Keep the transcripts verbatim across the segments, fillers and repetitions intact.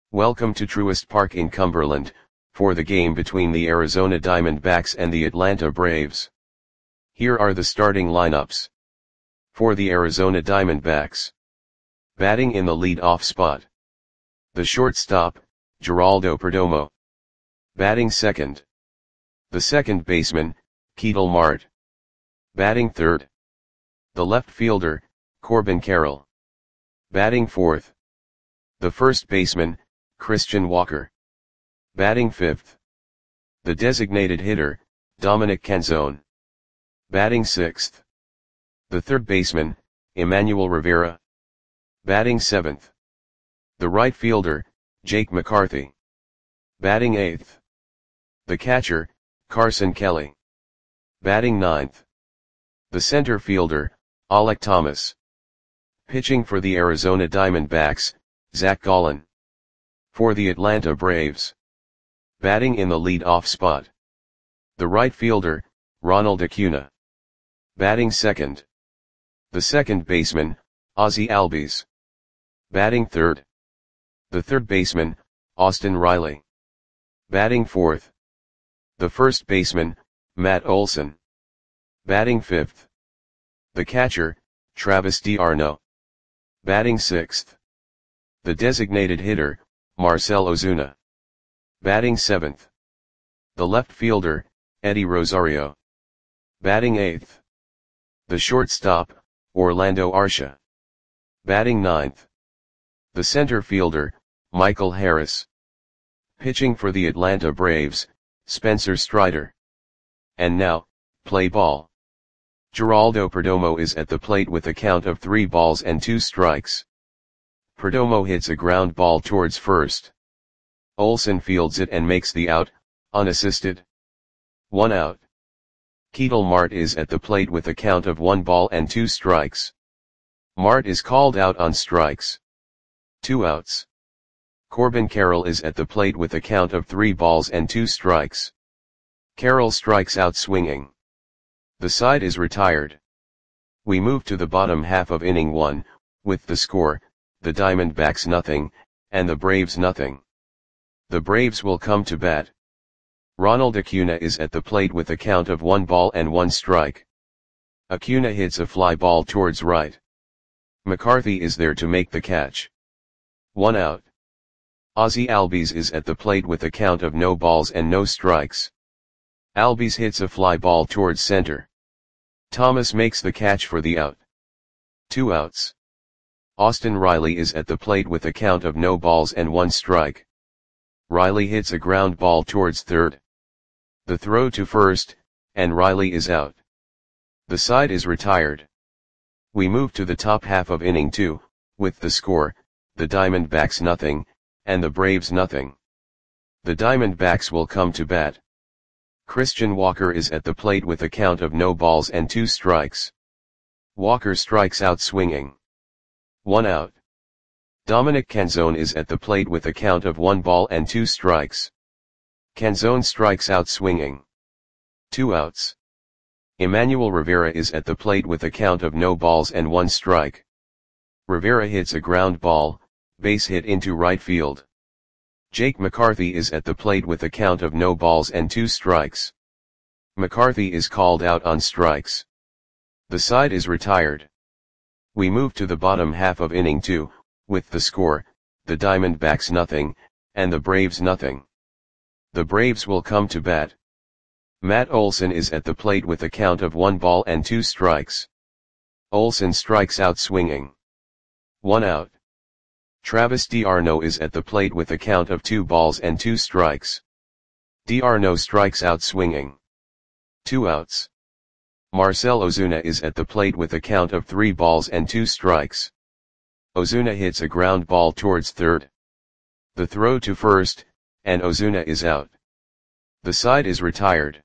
Welcome to Truist Park in Cumberland, for the game between the Arizona Diamondbacks and the Atlanta Braves. Here are the starting lineups. For the Arizona Diamondbacks. Batting in the lead-off spot. The shortstop, Geraldo Perdomo. Batting second. The second baseman, Ketel Marte. Batting third. The left fielder, Corbin Carroll. Batting fourth. The first baseman, Christian Walker. Batting fifth. The designated hitter, Dominic Canzone. Batting sixth. The third baseman, Emmanuel Rivera. Batting seventh. The right fielder, Jake McCarthy. Batting eighth. The catcher, Carson Kelly. Batting ninth. The center fielder, Alek Thomas. Pitching for the Arizona Diamondbacks, Zach Gallen. For the Atlanta Braves. Batting in the lead-off spot. The right fielder, Ronald Acuna. Batting second. The second baseman, Ozzie Albies. Batting third. The third baseman, Austin Riley. Batting fourth. The first baseman, Matt Olson. Batting fifth. The catcher, Travis d'Arnaud. Batting sixth. The designated hitter, Marcell Ozuna. Batting seventh. The left fielder, Eddie Rosario. Batting eighth. The shortstop, Orlando Arcia. Batting ninth. The center fielder, Michael Harris. Pitching for the Atlanta Braves, Spencer Strider. And now, play ball. Geraldo Perdomo is at the plate with a count of three balls and two strikes. Perdomo hits a ground ball towards first. Olson fields it and makes the out, unassisted. One out. Ketel Marte is at the plate with a count of one ball and two strikes. Marte is called out on strikes. Two outs. Corbin Carroll is at the plate with a count of three balls and two strikes. Carroll strikes out swinging. The side is retired. We move to the bottom half of inning one, with the score, the Diamondbacks nothing, and the Braves nothing. The Braves will come to bat. Ronald Acuna is at the plate with a count of one ball and one strike. Acuna hits a fly ball towards right. McCarthy is there to make the catch. One out. Ozzie Albies is at the plate with a count of no balls and no strikes. Albies hits a fly ball towards center. Thomas makes the catch for the out. Two outs. Austin Riley is at the plate with a count of no balls and one strike. Riley hits a ground ball towards third. The throw to first, and Riley is out. The side is retired. We move to the top half of inning two, with the score, the Diamondbacks nothing, and the Braves nothing. The Diamondbacks will come to bat. Christian Walker is at the plate with a count of no balls and two strikes. Walker strikes out swinging. One out. Dominic Canzone is at the plate with a count of one ball and two strikes. Canzone strikes out swinging. Two outs. Emmanuel Rivera is at the plate with a count of no balls and one strike. Rivera hits a ground ball, base hit into right field. Jake McCarthy is at the plate with a count of no balls and two strikes. McCarthy is called out on strikes. The side is retired. We move to the bottom half of inning two, with the score, the Diamondbacks nothing, and the Braves nothing. The Braves will come to bat. Matt Olson is at the plate with a count of one ball and two strikes. Olson strikes out swinging. One out. Travis d'Arnaud is at the plate with a count of two balls and two strikes. d'Arnaud strikes out swinging. Two outs. Marcell Ozuna is at the plate with a count of three balls and two strikes. Ozuna hits a ground ball towards third. The throw to first, and Ozuna is out. The side is retired.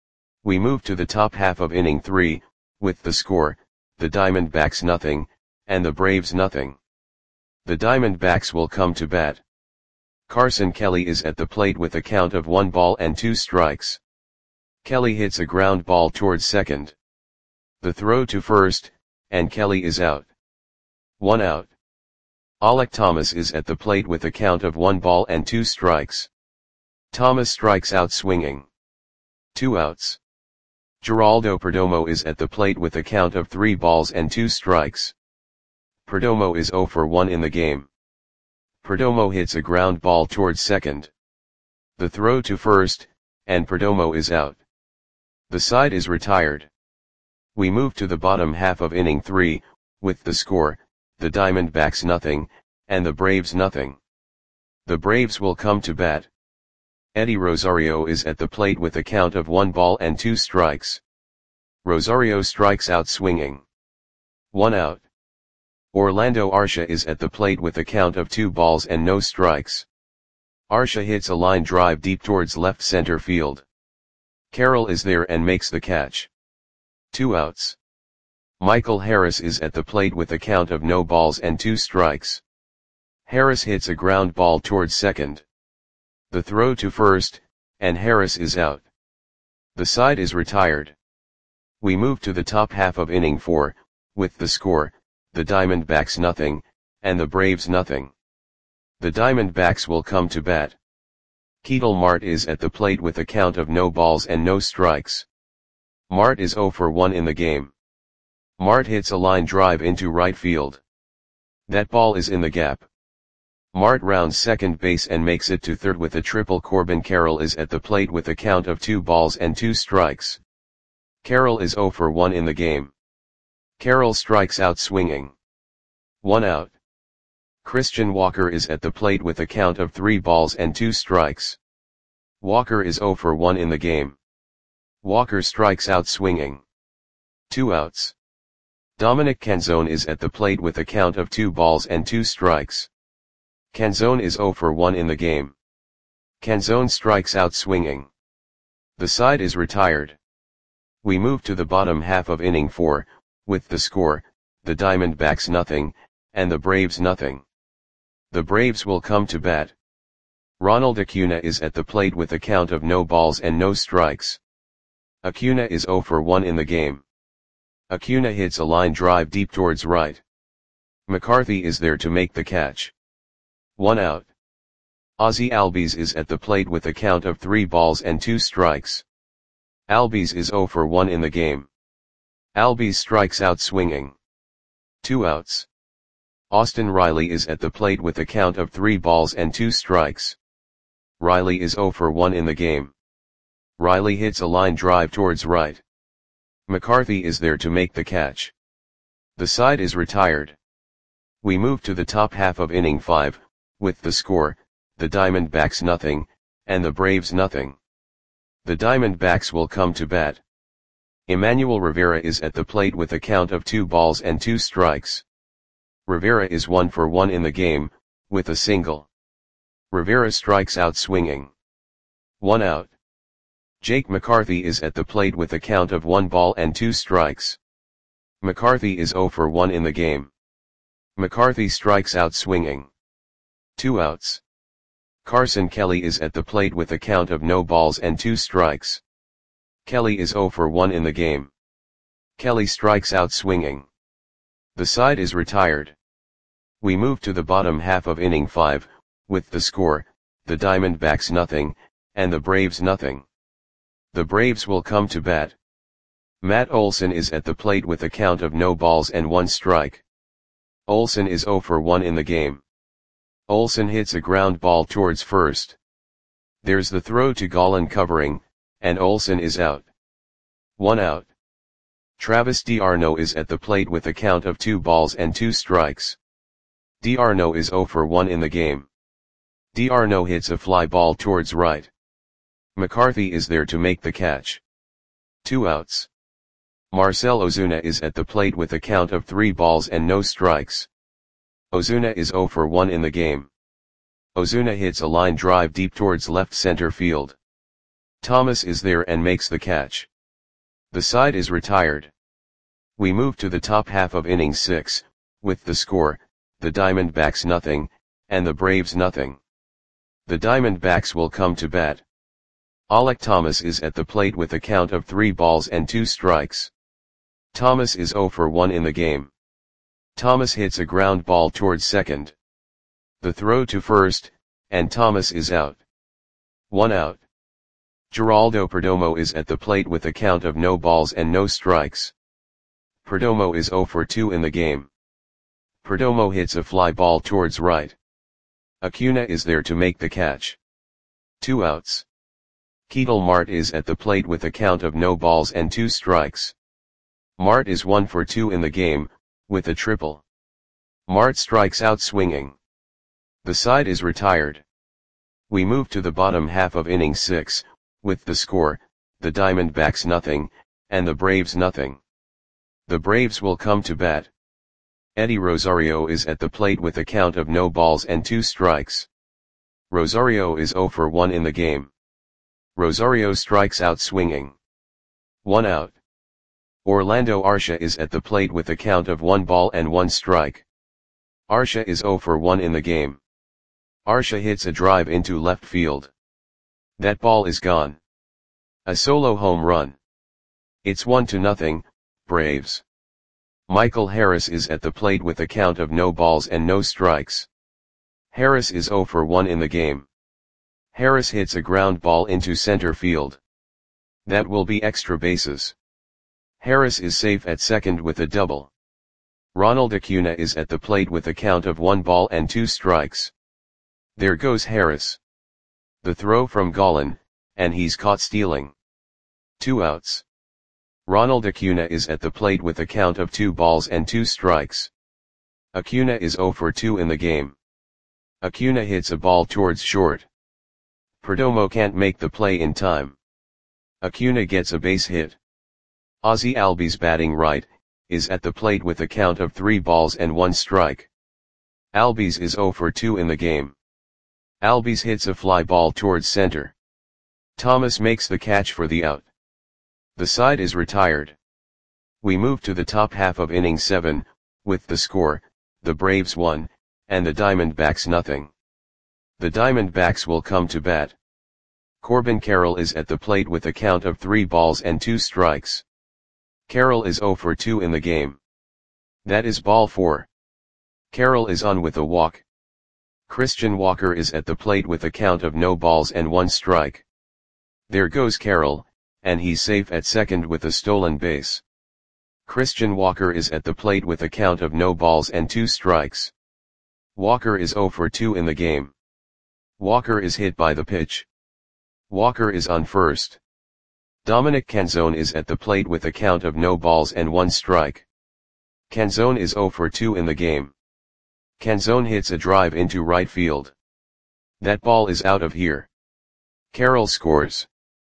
We move to the top half of inning three, with the score, the Diamondbacks nothing, and the Braves nothing. The Diamondbacks will come to bat. Carson Kelly is at the plate with a count of one ball and two strikes. Kelly hits a ground ball towards second. The throw to first, and Kelly is out. One out. Alec Thomas is at the plate with a count of one ball and two strikes. Thomas strikes out swinging. Two outs. Geraldo Perdomo is at the plate with a count of three balls and two strikes. Perdomo is zero for one in the game. Perdomo hits a ground ball towards second. The throw to first, and Perdomo is out. The side is retired. We move to the bottom half of inning three, with the score, the Diamondbacks nothing, and the Braves nothing. The Braves will come to bat. Eddie Rosario is at the plate with a count of one ball and two strikes. Rosario strikes out swinging. One out. Orlando Arcia is at the plate with a count of two balls and no strikes. Arcia hits a line drive deep towards left center field. Carroll is there and makes the catch. Two outs. Michael Harris is at the plate with a count of no balls and two strikes. Harris hits a ground ball towards second. The throw to first, and Harris is out. The side is retired. We move to the top half of inning four, with the score, the Diamondbacks nothing, and the Braves nothing. The Diamondbacks will come to bat. Ketel Marte is at the plate with a count of no balls and no strikes. Marte is zero for one in the game. Marte hits a line drive into right field. That ball is in the gap. Marte rounds second base and makes it to third with a triple. Corbin Carroll is at the plate with a count of two balls and two strikes. Carroll is zero for one in the game. Carroll strikes out swinging. One out. Christian Walker is at the plate with a count of three balls and two strikes. Walker is zero for one in the game. Walker strikes out swinging. Two outs. Dominic Canzone is at the plate with a count of two balls and two strikes. Canzone is zero for one in the game. Canzone strikes out swinging. The side is retired. We move to the bottom half of inning four, with the score, the Diamondbacks nothing, and the Braves nothing. The Braves will come to bat. Ronald Acuna is at the plate with a count of no balls and no strikes. Acuna is zero for one in the game. Acuna hits a line drive deep towards right. McCarthy is there to make the catch. One out. Ozzie Albies is at the plate with a count of three balls and two strikes. Albies is zero for one in the game. Albies strikes out swinging. Two outs. Austin Riley is at the plate with a count of three balls and two strikes. Riley is zero for one in the game. Riley hits a line drive towards right. McCarthy is there to make the catch. The side is retired. We move to the top half of inning five, with the score, the Diamondbacks nothing, and the Braves nothing. The Diamondbacks will come to bat. Emmanuel Rivera is at the plate with a count of two balls and two strikes. Rivera is one for one in the game, with a single. Rivera strikes out swinging. One out. Jake McCarthy is at the plate with a count of one ball and two strikes. McCarthy is zero for one in the game. McCarthy strikes out swinging. Two outs. Carson Kelly is at the plate with a count of no balls and two strikes. Kelly is zero for one in the game. Kelly strikes out swinging. The side is retired. We move to the bottom half of inning five, with the score, the Diamondbacks nothing, and the Braves nothing. The Braves will come to bat. Matt Olson is at the plate with a count of no balls and one strike. Olson is zero for one in the game. Olson hits a ground ball towards first. There's the throw to Gallen covering, and Olson is out. One out. Travis d'Arnaud is at the plate with a count of two balls and two strikes. d'Arnaud is zero for one in the game. d'Arnaud hits a fly ball towards right. McCarthy is there to make the catch. Two outs. Marcell Ozuna is at the plate with a count of three balls and no strikes. Ozuna is zero for one in the game. Ozuna hits a line drive deep towards left center field. Thomas is there and makes the catch. The side is retired. We move to the top half of inning six, with the score, the Diamondbacks nothing, and the Braves nothing. The Diamondbacks will come to bat. Alec Thomas is at the plate with a count of three balls and two strikes. Thomas is zero for one in the game. Thomas hits a ground ball towards second. The throw to first, and Thomas is out. One out. Geraldo Perdomo is at the plate with a count of no balls and no strikes. Perdomo is zero for two in the game. Perdomo hits a fly ball towards right. Acuna is there to make the catch. Two outs. Ketel Marte is at the plate with a count of no balls and two strikes. Marte is one for two in the game, with a triple. Marte strikes out swinging. The side is retired. We move to the bottom half of inning six, with the score, the Diamondbacks nothing, and the Braves nothing. The Braves will come to bat. Eddie Rosario is at the plate with a count of no balls and two strikes. Rosario is zero for one in the game. Rosario strikes out swinging. One out. Orlando Arcia is at the plate with a count of one ball and one strike. Arcia is zero for one in the game. Arcia hits a drive into left field. That ball is gone. A solo home run. It's one to nothing, Braves. Michael Harris is at the plate with a count of no balls and no strikes. Harris is zero for one in the game. Harris hits a ground ball into center field. That will be extra bases. Harris is safe at second with a double. Ronald Acuna is at the plate with a count of one ball and two strikes. There goes Harris. The throw from Gallen, and he's caught stealing. Two outs. Ronald Acuna is at the plate with a count of two balls and two strikes. Acuna is zero for two in the game. Acuna hits a ball towards short. Perdomo can't make the play in time. Acuna gets a base hit. Ozzie Albies batting right, is at the plate with a count of three balls and one strike. Albies is zero for two in the game. Albies hits a fly ball towards center. Thomas makes the catch for the out. The side is retired. We move to the top half of inning seven, with the score, the Braves one, and the Diamondbacks nothing. The Diamondbacks will come to bat. Corbin Carroll is at the plate with a count of three balls and two strikes. Carroll is zero for two in the game. That is ball four. Carroll is on with a walk. Christian Walker is at the plate with a count of no balls and one strike. There goes Carroll, and he's safe at second with a stolen base. Christian Walker is at the plate with a count of no balls and two strikes. Walker is zero for two in the game. Walker is hit by the pitch. Walker is on first. Dominic Canzone is at the plate with a count of no balls and one strike. Canzone is zero for two in the game. Canzone hits a drive into right field. That ball is out of here. Carroll scores.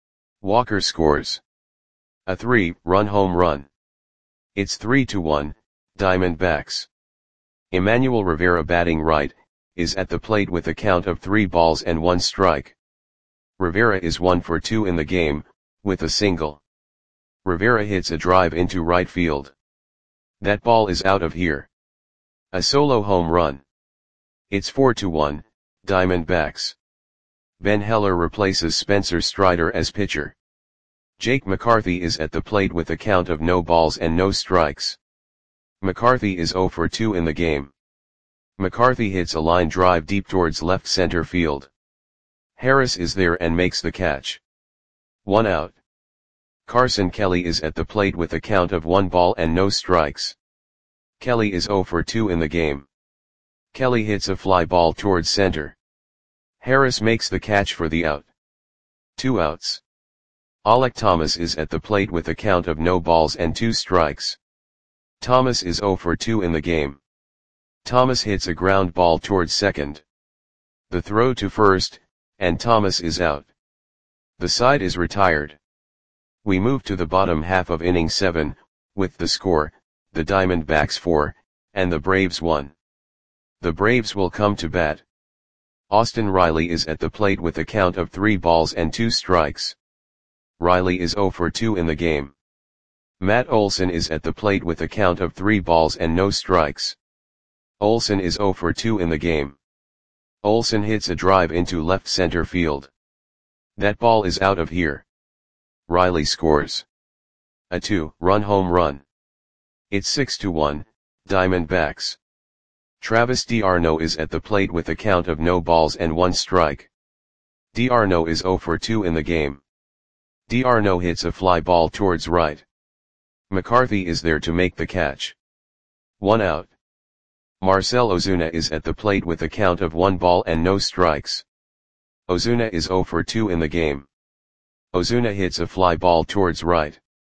Walker scores. A three-run home run. It's three to one, Diamondbacks. Emmanuel Rivera batting right, is at the plate with a count of three balls and one strike. Rivera is one for two in the game, with a single. Rivera hits a drive into right field. That ball is out of here. A solo home run. It's four to one, Diamondbacks. Ben Heller replaces Spencer Strider as pitcher. Jake McCarthy is at the plate with a count of no balls and no strikes. McCarthy is zero for two in the game. McCarthy hits a line drive deep towards left center field. Harris is there and makes the catch. One out. Carson Kelly is at the plate with a count of one ball and no strikes. Kelly is zero for two in the game. Kelly hits a fly ball towards center. Harris makes the catch for the out. Two outs. Alek Thomas is at the plate with a count of no balls and two strikes. Thomas is zero for two in the game. Thomas hits a ground ball towards second. The throw to first, and Thomas is out. The side is retired. We move to the bottom half of inning seven, with the score, the Diamondbacks four, and the Braves one. The Braves will come to bat. Austin Riley is at the plate with a count of three balls and two strikes. Riley is zero for two in the game. Matt Olson is at the plate with a count of three balls and no strikes. Olson is zero for two in the game. Olson hits a drive into left center field. That ball is out of here. Riley scores. A two-run home run. It's six to one, Diamondbacks. Travis d'Arnaud is at the plate with a count of no balls and one strike. D'Arnaud is zero for two in the game. D'Arnaud hits a fly ball towards right. McCarthy is there to make the catch. One out. Marcell Ozuna is at the plate with a count of one ball and no strikes. Ozuna is zero for two in the game. Ozuna hits a fly ball towards right.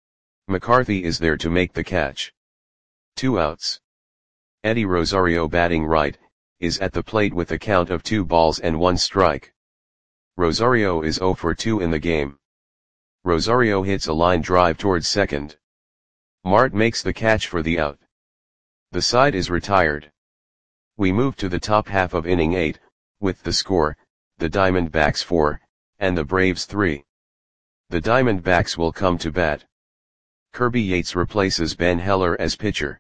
McCarthy is there to make the catch. Two outs. Eddie Rosario, batting right, is at the plate with a count of two balls and one strike. Rosario is zero for two in the game. Rosario hits a line drive towards second. Mart makes the catch for the out. The side is retired. We move to the top half of inning eight, with the score, the Diamondbacks four, and the Braves three. The Diamondbacks will come to bat. Kirby Yates replaces Ben Heller as pitcher.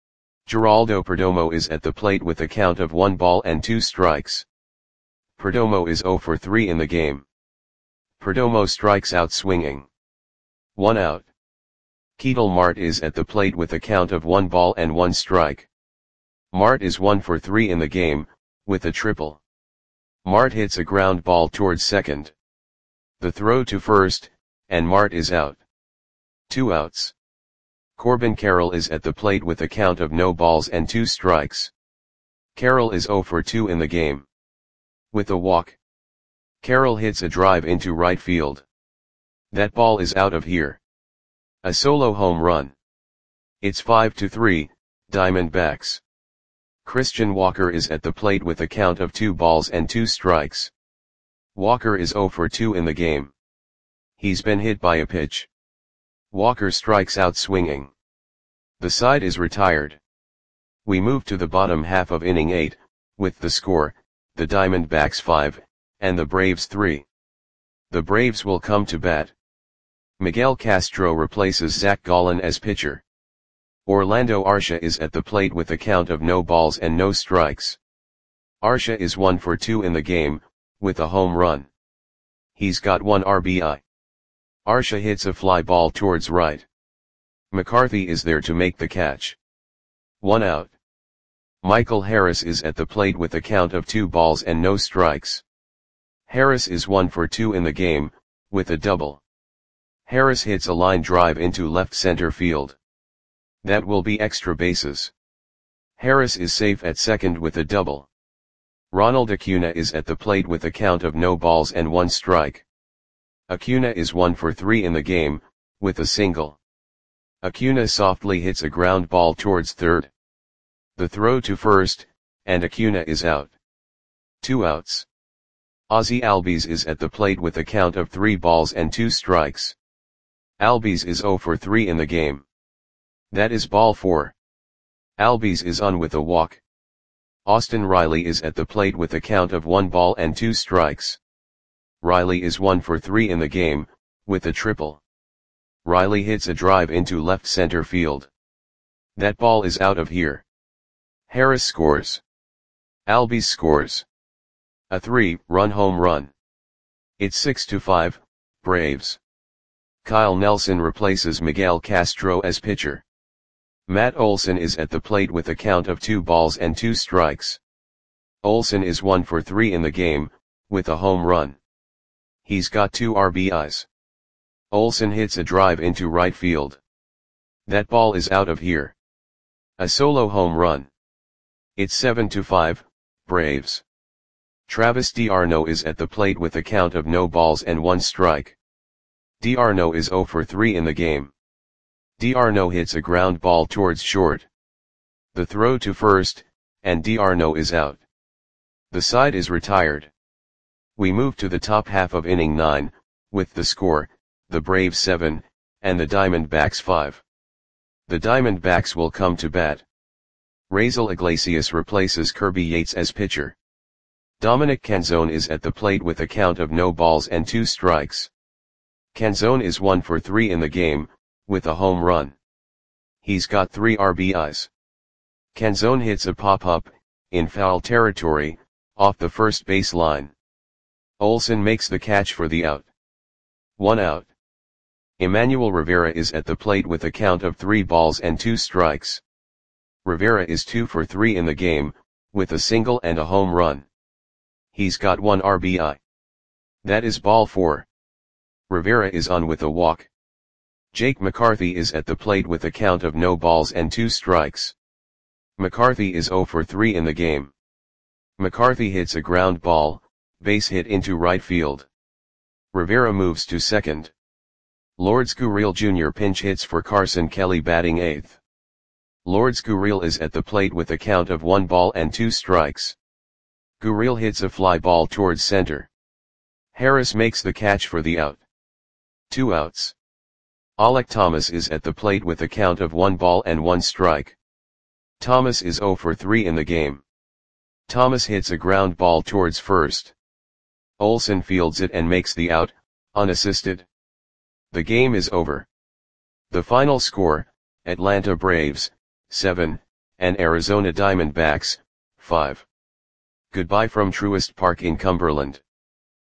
Geraldo Perdomo is at the plate with a count of one ball and two strikes. Perdomo is zero for three in the game. Perdomo strikes out swinging. One out. Ketel Marte is at the plate with a count of one ball and one strike. Marte is one for three in the game, with a triple. Marte hits a ground ball towards second. The throw to first, and Marte is out. Two outs. Corbin Carroll is at the plate with a count of no balls and two strikes. Carroll is zero for two in the game. With a walk. Carroll hits a drive into right field. That ball is out of here. A solo home run. It's five to three, Diamondbacks. Christian Walker is at the plate with a count of two balls and two strikes. Walker is zero for two in the game. He's been hit by a pitch. Walker strikes out swinging. The side is retired. We move to the bottom half of inning eight, with the score, the Diamondbacks five, and the Braves three. The Braves will come to bat. Miguel Castro replaces Zach Gallen as pitcher. Orlando Arcia is at the plate with a count of no balls and no strikes. Arcia is one for two in the game, with a home run. He's got one R B I. Arcia hits a fly ball towards right. McCarthy is there to make the catch. One out. Michael Harris is at the plate with a count of two balls and no strikes. Harris is one for two in the game, with a double. Harris hits a line drive into left center field. That will be extra bases. Harris is safe at second with a double. Ronald Acuna is at the plate with a count of no balls and one strike. Acuna is one for three in the game, with a single. Acuna softly hits a ground ball towards third. The throw to first, and Acuna is out. Two outs. Ozzie Albies is at the plate with a count of three balls and two strikes. Albies is zero for three in the game. That is ball four. Albies is on with a walk. Austin Riley is at the plate with a count of one ball and two strikes. Riley is one for three in the game, with a triple. Riley hits a drive into left center field. That ball is out of here. Harris scores. Albies scores. A three-run home run. It's six to five, Braves. Kyle Nelson replaces Miguel Castro as pitcher. Matt Olson is at the plate with a count of two balls and two strikes. Olson is one for three in the game, with a home run. He's got two R B Is. Olson hits a drive into right field. That ball is out of here. A solo home run. It's seven to five, Braves. Travis d'Arnaud is at the plate with a count of no balls and one strike. D'Arnaud is zero for three in the game. D'Arnaud hits a ground ball towards short. The throw to first, and D'Arnaud is out. The side is retired. We move to the top half of inning nine, with the score, the Braves seven, and the Diamondbacks five. The Diamondbacks will come to bat. Raisel Iglesias replaces Kirby Yates as pitcher. Dominic Canzone is at the plate with a count of no balls and two strikes. Canzone is one for three in the game, with a home run. He's got three R B Is. Canzone hits a pop-up, in foul territory, off the first base line. Olson makes the catch for the out. One out. Emmanuel Rivera is at the plate with a count of three balls and two strikes. Rivera is two for three in the game, with a single and a home run. He's got one R B I. That is ball four. Rivera is on with a walk. Jake McCarthy is at the plate with a count of no balls and two strikes. McCarthy is zero for three in the game. McCarthy hits a ground ball, base hit into right field. Rivera moves to second. Lourdes Gurriel Junior pinch hits for Carson Kelly batting eighth. Lourdes Gurriel is at the plate with a count of one ball and two strikes. Gurriel hits a fly ball towards center. Harris makes the catch for the out. Two outs. Alek Thomas is at the plate with a count of one ball and one strike. Thomas is zero for three in the game. Thomas hits a ground ball towards first. Olson fields it and makes the out, unassisted. The game is over. The final score, Atlanta Braves, seven, and Arizona Diamondbacks, five. Goodbye from Truist Park in Cumberland.